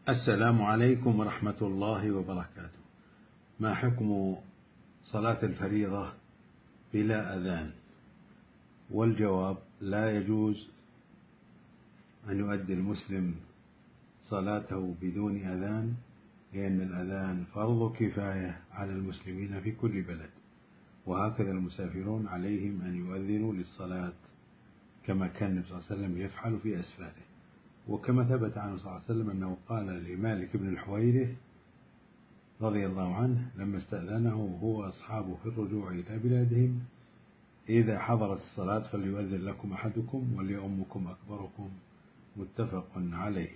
السلام عليكم ورحمة الله وبركاته. ما حكم صلاة الفريضة بلا أذان؟ والجواب: لا يجوز أن يؤدي المسلم صلاته بدون أذان، لأن الأذان فرض كفاية على المسلمين في كل بلد، وهكذا المسافرون عليهم أن يؤذنوا للصلاة كما كان النبي صلى الله عليه وسلم يفعل في أسفاره. وكما ثبت عنه صلى الله عليه وسلم أنه قال لمالك بن الحويرث رضي الله عنه لما استأذنه هو أصحابه في الرجوع إلى بلادهم: إذا حضرت الصلاة فليؤذن لكم أحدكم وليؤمكم أكبركم. متفق عليه.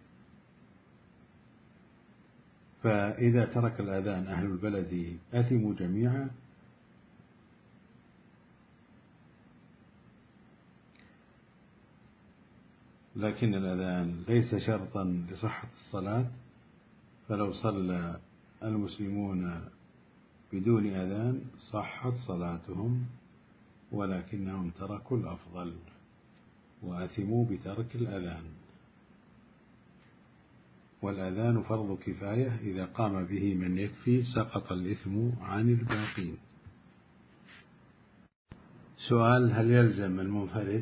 فإذا ترك الأذان أهل البلد أثموا جميعا، لكن الأذان ليس شرطا لصحة الصلاة، فلو صلى المسلمون بدون أذان صحت صلاتهم، ولكنهم تركوا الأفضل وأثموا بترك الأذان. والأذان فرض كفاية، إذا قام به من يكفي سقط الإثم عن الباقين. سؤال: هل يلزم المنفرد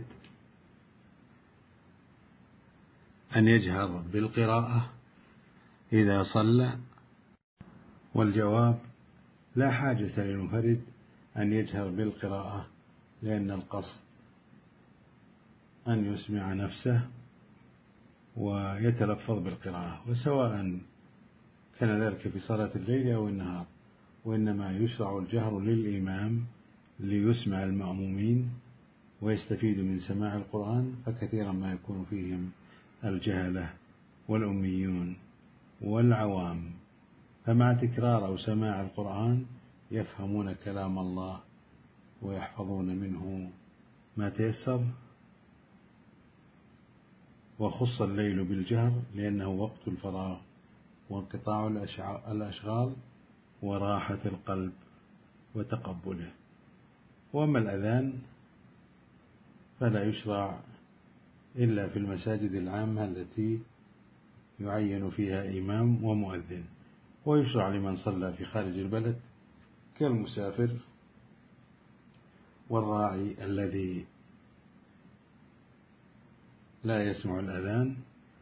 أن يجهر بالقراءة إذا صلى؟ والجواب: لا حاجة للمنفرد أن يجهر بالقراءة، لأن القصد أن يسمع نفسه ويتلفظ بالقراءة، وسواء كان ذلك في صلاة الليل أو النهار. وإنما يشرع الجهر للإمام ليسمع المأمومين ويستفيد من سماع القرآن، فكثيرا ما يكون فيهم الجهلة والأميون والعوام، فمع تكرار أو سماع القرآن يفهمون كلام الله ويحفظون منه ما تيسر. وخص الليل بالجهر لأنه وقت الفراغ وانقطاع الأشغال وراحة القلب وتقبله. وأما الأذان فلا يشرع إلا في المساجد العامة التي يعين فيها إمام ومؤذن، ويشرع لمن صلى في خارج البلد كالمسافر والراعي الذي لا يسمع الأذان.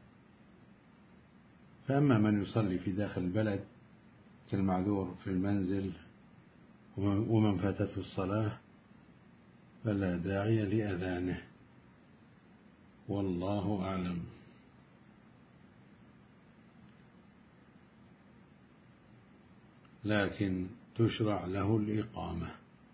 فأما من يصلي في داخل البلد كالمعذور في المنزل ومن فاتته الصلاة فلا داعي لأذانه، والله أعلم. لكن تشرع له الإقامة.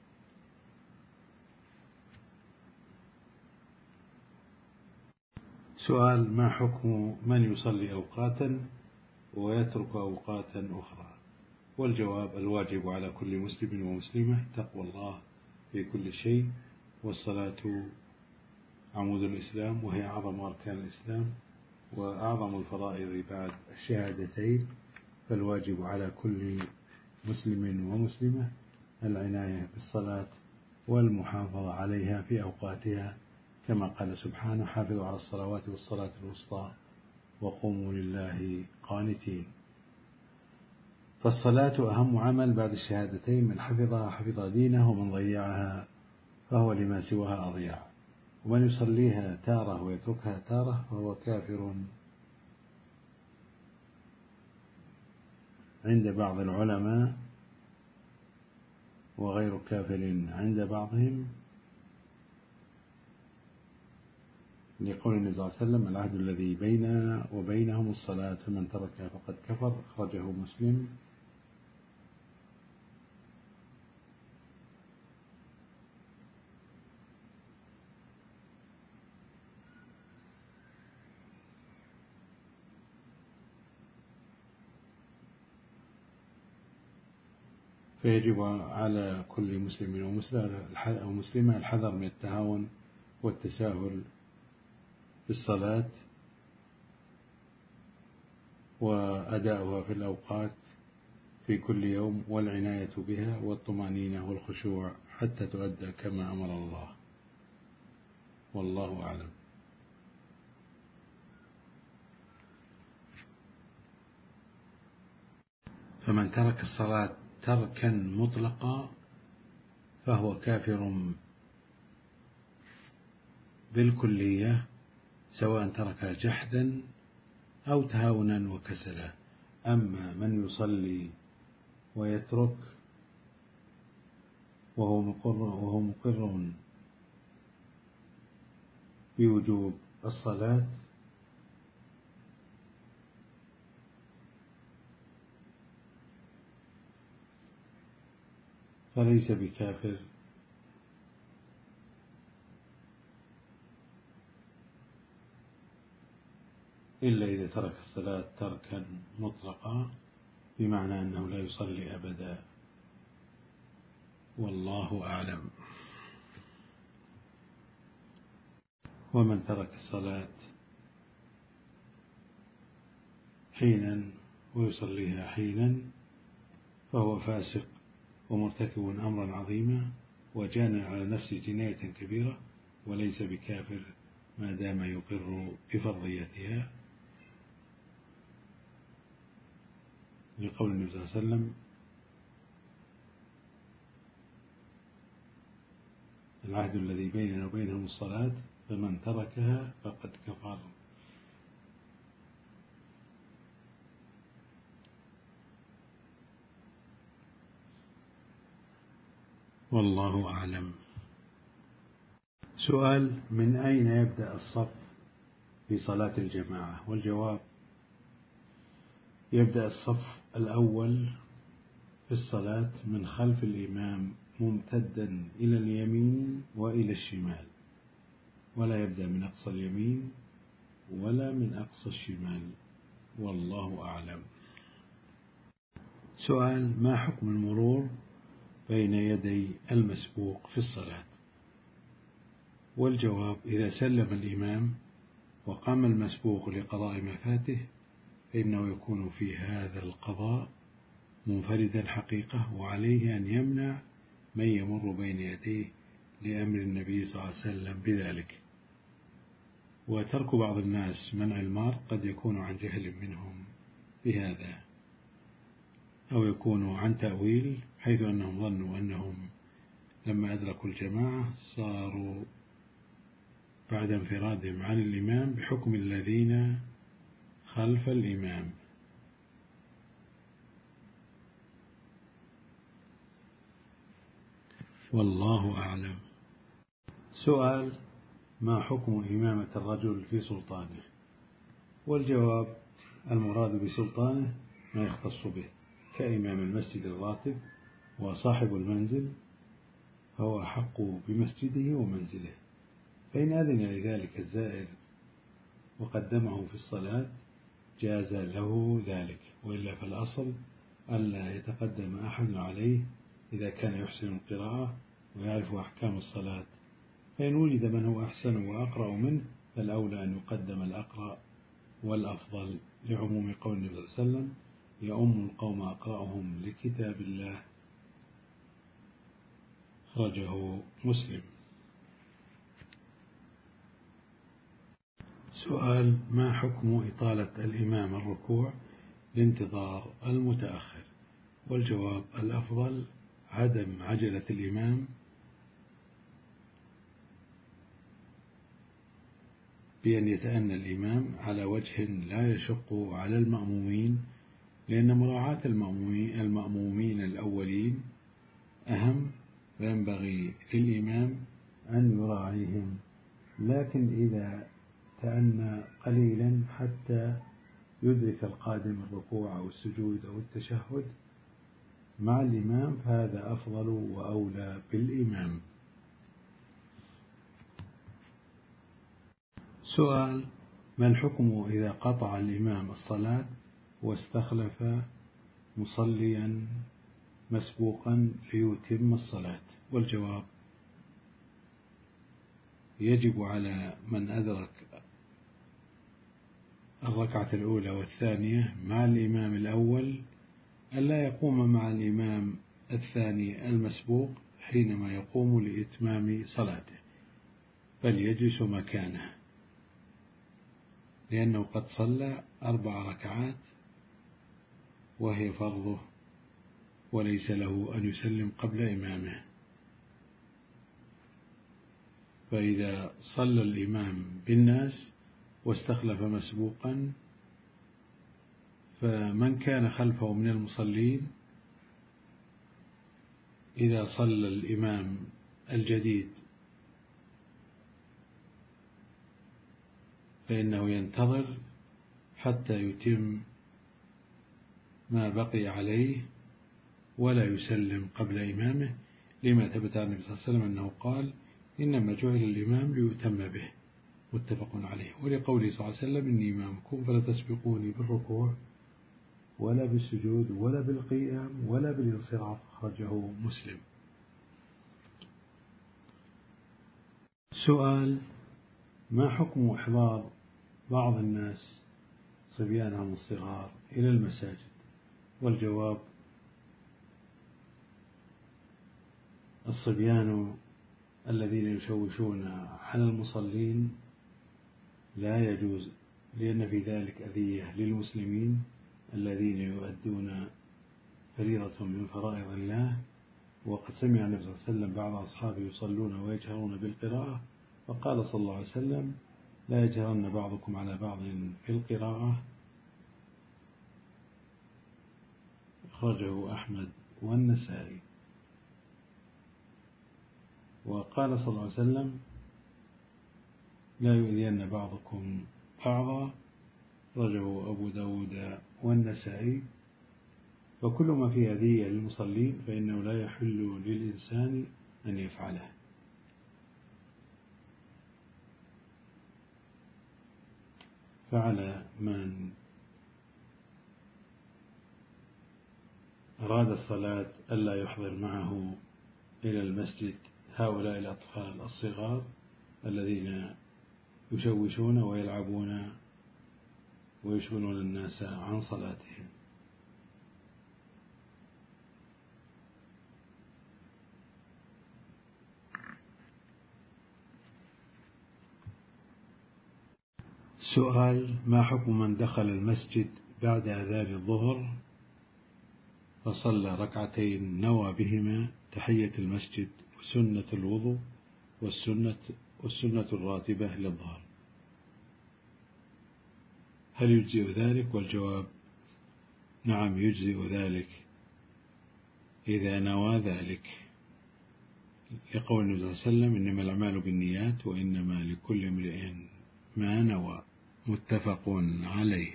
سؤال: ما حكم من يصلي أوقاتا ويترك أوقاتا أخرى؟ والجواب: الواجب على كل مسلم ومسلمة تقوى الله في كل شيء، والصلاة عمود الإسلام، وهي أعظم أركان الإسلام وأعظم الفرائض بعد الشهادتين. فالواجب على كل مسلم ومسلمة العناية بالصلاة والمحافظة عليها في أوقاتها، كما قال سبحانه: حافظوا على الصلوات والصلاة الوسطى وقوموا لله قانتين. فالصلاة أهم عمل بعد الشهادتين، من حفظها حفظ دينه، ومن ضيعها فهو لما سواها أضيع. ومن يصليها تارة ويتركها تارة فهو كافر عند بعض العلماء، وغير كافر عند بعضهم، لقول النبي صلى الله عليه وسلم: العهد الذي بيننا وبينهم الصلاة، فمن تركها فقد كفر. أخرجه مسلم. فيجب على كل مسلم ومسلمة الحذر من التهاون والتساهل في الصلاة، وأداؤها في الأوقات في كل يوم، والعناية بها والطمأنينة والخشوع حتى تؤدى كما أمر الله، والله أعلم. فمن ترك الصلاة تركا مطلقا فهو كافر بالكلية، سواء تركها جحدا أو تهاونا وكسلا. أما من يصلي ويترك وهو مقر بوجوب الصلاة فليس بكافر، إلا إذا ترك الصلاة تركا مطلقا، بمعنى أنه لا يصلي أبدا، والله أعلم. ومن ترك الصلاة حينا ويصليها حينا فهو فاسق ومرتكب أمرا عظيما وجان على نفسه جناية كبيرة، وليس بكافر ما دام يقر بفرضيتها، لقول النبي صلى الله عليه وسلم: العهد الذي بيننا وبينهم الصلاة فمن تركها فقد كفر. والله أعلم. سؤال: من أين يبدأ الصف في صلاة الجماعة؟ والجواب: يبدأ الصف الأول في الصلاة من خلف الإمام ممتدا إلى اليمين وإلى الشمال، ولا يبدأ من أقصى اليمين ولا من أقصى الشمال، والله أعلم. سؤال: ما حكم المرور بين يدي المسبوق في الصلاة؟ والجواب: إذا سلم الإمام وقام المسبوق لقضاء ما فاته فإنه يكون في هذا القضاء منفردا حقيقة، وعليه أن يمنع من يمر بين يديه لأمر النبي صلى الله عليه وسلم بذلك. وترك بعض الناس منع المار قد يكون عن جهل منهم بهذا، أو يكون عن تأويل، حيث أنهم ظنوا أنهم لما أدركوا الجماعة صاروا بعد انفرادهم عن الإمام بحكم الذين خلف الإمام. والله أعلم. سؤال: ما حكم إمامة الرجل في سلطانه؟ والجواب: المراد بسلطانه ما يختص به، كإمام المسجد الراتب وصاحب المنزل، فهو أحق بمسجده ومنزله، فإن أذن لذلك الزائر وقدمه في الصلاة جاز له ذلك، وإلا فالأصل ألا يتقدم أحد عليه إذا كان يحسن القراءة ويعرف أحكام الصلاة، فإن وجد من هو أحسن وأقرأ منه فالأولى أن يقدم الأقرأ والأفضل، لعموم قول النبي صلى الله عليه وسلم: يؤم القوم أقرأهم لكتاب الله، أخرجه مسلم. سؤال: ما حكم إطالة الإمام الركوع لانتظار المتأخر؟ والجواب: الأفضل عدم عجلة الإمام بأن يتأنى الإمام على وجه لا يشق على المأمومين، لأن مراعاة المأمومين الأولين أهم، فينبغي للإمام أن يراعيهم، لكن إذا تأنى قليلا حتى يدرك القادم الركوع أو السجود أو التشهد مع الإمام فهذا أفضل وأولى بالإمام. سؤال: ما الحكم إذا قطع الإمام الصلاة واستخلف مصليا مسبوقا ليتم الصلاة؟ والجواب: يجب على من أدرك الركعة الأولى والثانية مع الإمام الأول ألا يقوم مع الإمام الثاني المسبوق حينما يقوم لإتمام صلاته، بل يجلس مكانه، لأنه قد صلى 4 ركعات وهي فرضه وليس له أن يسلم قبل إمامه. فإذا صلى الإمام بالناس واستخلف مسبوقا، فمن كان خلفه من المصلين إذا صلى الإمام الجديد فإنه ينتظر حتى يتم ما بقي عليه ولا يسلم قبل إمامه، لما ثبت عن النبي صلى الله عليه وسلم أنه قال: إنما جعل الإمام ليتم به، متفق عليه. ولقوله صلى الله عليه وسلم: إني إمامكم فلا تسبقوني بالركوع ولا بالسجود ولا بالقيام ولا بالانصراف، أخرجه مسلم. سؤال: ما حكم إحضار بعض الناس صبيانهم الصغار إلى المساجد؟ والجواب: الصبيان الذين يشوشون على المصلين لا يجوز، لأن في ذلك أذية للمسلمين الذين يؤدون فريضة من فرائض الله. وقد سمع النبي صلى الله عليه وسلم بعض أصحابه يصلون ويجهرون بالقراءة، فقال صلى الله عليه وسلم: لا يجهرن بعضكم على بعض في القراءة، أخرجه أحمد والنسائي. وقال صلى الله عليه وسلم: لا يؤذين بعضكم بعضا، أخرجه أبو داود والنسائي. وكل ما فيه أذية للمصلين فإنه لا يحل للإنسان أن يفعله. فعلى من أراد الصلاة ألا يحضر معه إلى المسجد هؤلاء الأطفال الصغار الذين يشوشون ويلعبون ويشغلون الناس عن صلاتهم. سؤال: ما حكم من دخل المسجد بعد أذان الظهر فصلى ركعتين نوى بهما تحية المسجد وسنة الوضوء والسنة الراتبة للظهر، هل يجزئ ذلك؟ والجواب: نعم، يجزئ ذلك إذا نوى ذلك، لقول النبي صلى الله عليه وسلم: إنما الأعمال بالنيات وإنما لكل امرئ ما نوى، متفق عليه.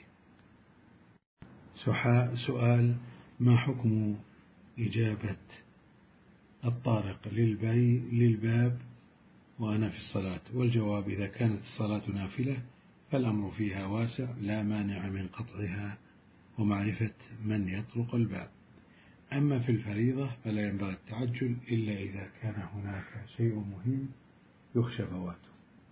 سؤال: ما حكم إجابة الطارق للباب وأنا في الصلاة؟ والجواب: إذا كانت الصلاة نافلة فالأمر فيها واسع، لا مانع من قطعها ومعرفة من يطرق الباب. أما في الفريضة فلا ينبغي التعجل إلا إذا كان هناك شيء مهم يخشى فواته،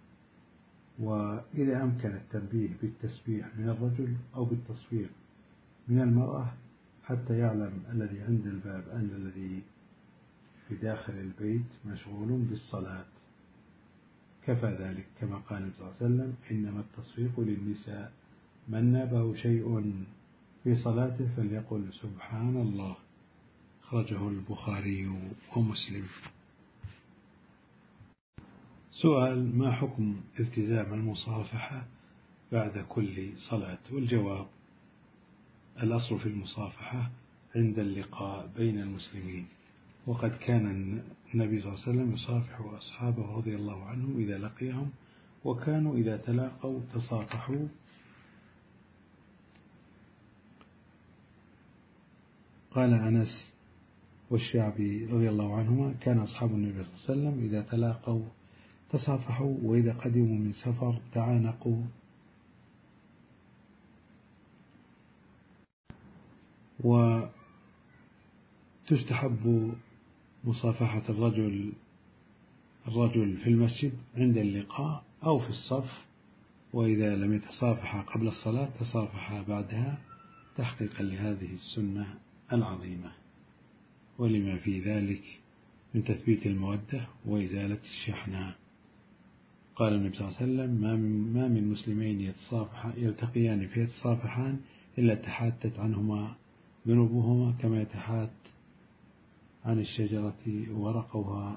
وإذا أمكن التنبيه بالتسبيح من الرجل أو بالتصفيق من المرأة حتى يعلم الذي عند الباب أن الذي في داخل البيت مشغول بالصلاة كفى ذلك، كما قال النبي صلى الله عليه وسلم: إنما التصفيق للنساء، من نابه شيء في صلاته فليقل سبحان الله، أخرجه البخاري ومسلم. سؤال: ما حكم التزام المصافحة بعد كل صلاة؟ والجواب: الأصل في المصافحة عند اللقاء بين المسلمين، وقد كان النبي صلى الله عليه وسلم يصافح أصحابه رضي الله عنهم إذا لقيهم، وكانوا إذا تلاقوا تصافحوا. قال أنس والشعبي رضي الله عنهما: كان أصحاب النبي صلى الله عليه وسلم إذا تلاقوا تصافحوا، وإذا قدموا من سفر تعانقوا. وتستحب مصافحة الرجل في المسجد عند اللقاء أو في الصف، وإذا لم يتصافح قبل الصلاة تصافح بعدها تحقيقا لهذه السنة العظيمة، ولما في ذلك من تثبيت المودة وإزالة الشحناء. قال النبي صلى الله عليه وسلم: ما من مسلمين يلتقيان فيتصافحان إلا تحاتت عنهما ذنوبهما كما يتحات عن الشجرة ورقها.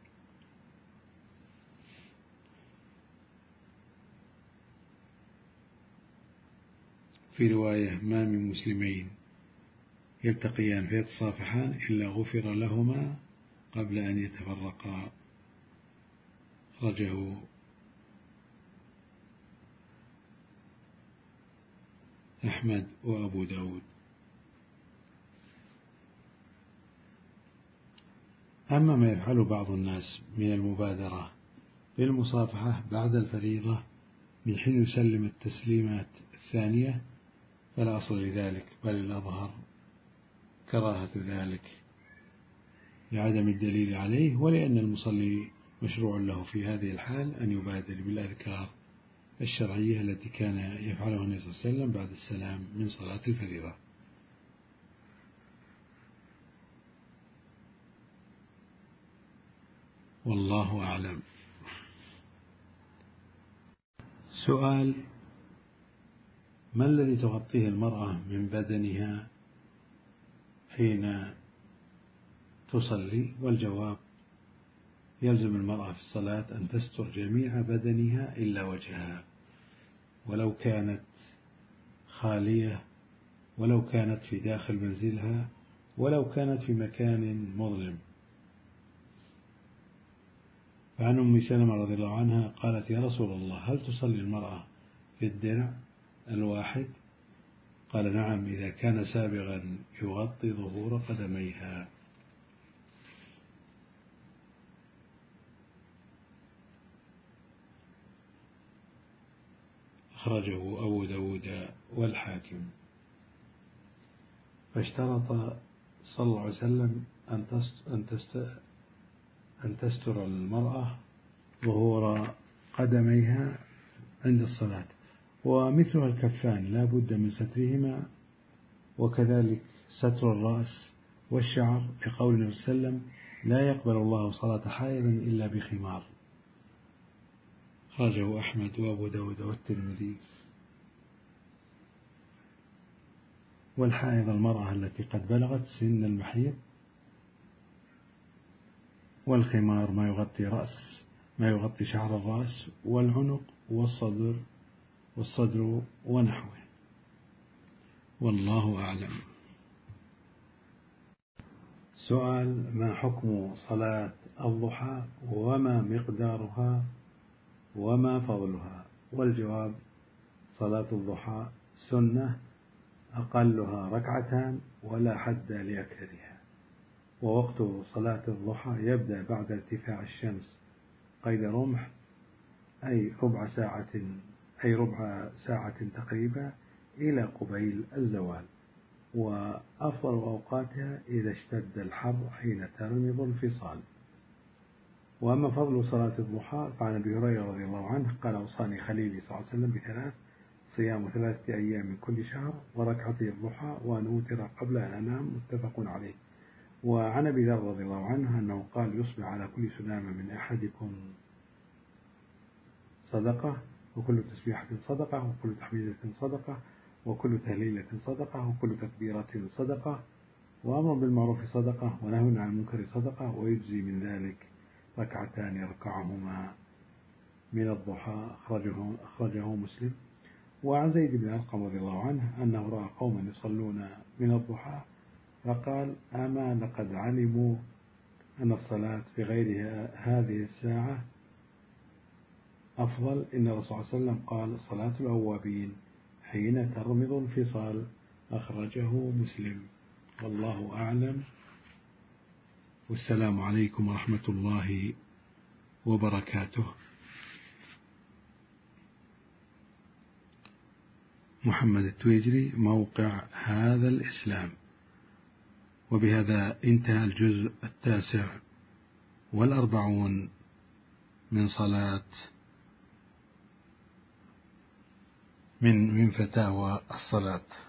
في رواية: ما من مسلمين يلتقيان فيتصافحان إلا غفر لهما قبل أن يتفرقا. أخرجه أحمد وأبو داود. أما ما يفعل بعض الناس من المبادرة للمصافحة بعد الفريضة من حين يسلم التسليمات الثانية فلا أصل لذلك، بل الأظهر كراهة ذلك لعدم الدليل عليه، ولأن المصلي مشروع له في هذه الحال أن يبادر بالأذكار الشرعية التي كان يفعلها النبي صلى الله عليه وسلم بعد السلام من صلاة الفريضة. والله أعلم. سؤال: ما الذي تغطيه المرأة من بدنها حين تصلي؟ والجواب: يلزم المرأة في الصلاة أن تستر جميع بدنها إلا وجهها، ولو كانت خالية، ولو كانت في داخل منزلها، ولو كانت في مكان مظلم. فعن أم سلمة رضي الله عنها قالت: يا رسول الله، هل تصلي المرأة في الدرع الواحد؟ قال: نعم، إذا كان سابغا يغطي ظهور قدميها. أخرجه أبو داود والحاكم. فاشترط صلى الله عليه وسلم أن تستر المرأة ظهور قدميها عند الصلاة، ومثلها الكفان لا بد من سترهما، وكذلك ستر الرأس والشعر، لقول النبي صلى الله عليه وسلم: لا يقبل الله صلاة حائض إلا بخمار. خرجه أحمد وأبو داود والترمذي. والحائض المرأة التي قد بلغت سن المحيض. والخمار ما يغطي شعر الرأس والعنق والصدر ونحوه. والله أعلم. سؤال: ما حكم صلاة الضحى وما مقدارها وما فضلها؟ والجواب: صلاة الضحى سنة أقلها ركعتان ولا حد لأكثرها، ووقت صلاة الضحى يبدأ بعد ارتفاع الشمس قيد رمح، أي ربع ساعة تقريبا إلى قبيل الزوال، وأفضل أوقاتها إذا اشتد الحر حين ترمض الفصال. وأما فضل صلاة الضحى فعن أبي هريرة رضي الله عنه قال: أوصاني خليلي صلى الله عليه وسلم بثلاث: صيام 3 أيام من كل شهر، وركعتي الضحى، وأن أوتر قبل أن أنام. متفق عليه. وعن أبي ذر رضي الله عنه أنه قال: يصبح على كل سلامة من أحدكم صدقة، وكل تسبيحة صدقة، وكل تحميدة صدقة، وكل تهليلة صدقة، وكل تكبيرة صدقة، وأمر بالمعروف صدقة، ونهي عن المنكر صدقة، ويجزي من ذلك 2 ركعتان يركعهما من الضحى. أخرجه مسلم. وعن زيد بن أرقم رضي الله عنه أنه رأى قوما يصلون من الضحى فقال: أما لقد علموا أن الصلاة في غير هذه الساعة أفضل. إن الرسول صلى الله عليه وسلم قال: صلاة الأوابين حين ترمض الفصال. أخرجه مسلم. والله أعلم. والسلام عليكم ورحمة الله وبركاته. محمد التويجري، موقع هذا الإسلام. وبهذا انتهى الجزء 49 من صلاة من فتاوى الصلاة.